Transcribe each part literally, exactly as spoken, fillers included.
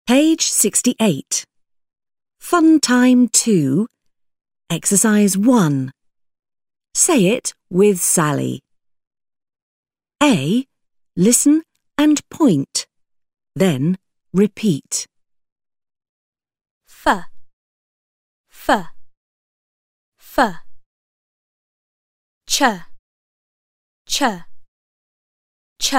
Page sixty-eight. Fun Time two, Exercise one. Say it with Sally. A. Listen and point. Then repeat. F, F, F. Ch, ch, ch.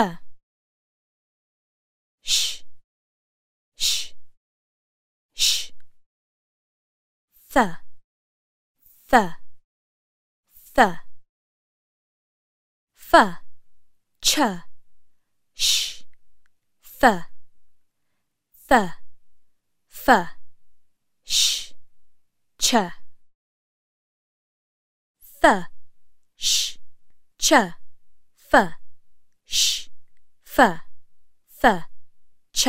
Sh, sh, sh. Th, th, th. F, ch, sh, th, th, f, sh, ch. Th, sh, ch, f, sh, f, th, ch.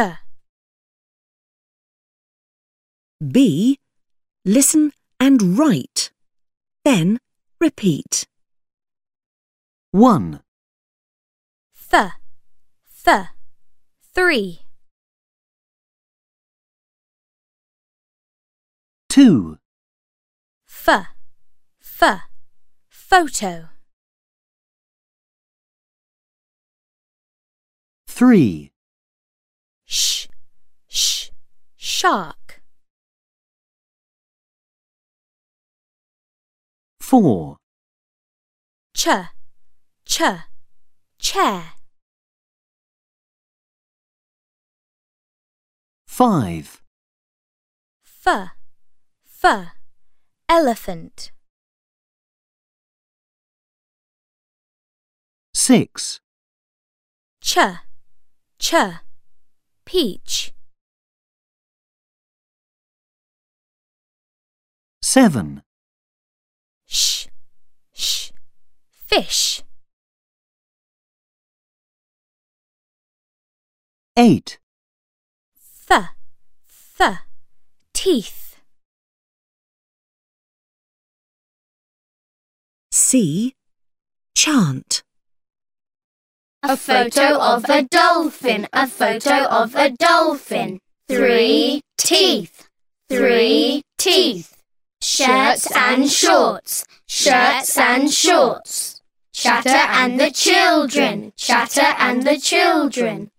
B. Listen and write. Then repeat. one, Th, th, three. two, F, f, photo. three, Sh, sh, shark. four, Ch, ch, chair. five, F, f, elephant. six, Ch, ch, peach. seven, Sh, sh, fish. eight, Th, th, teeth. C. Chant. A photo of a dolphin, a photo of a dolphin. Three teeth, three teeth. Shirts and shorts, shirts and shorts. Chatter and the children, chatter and the children.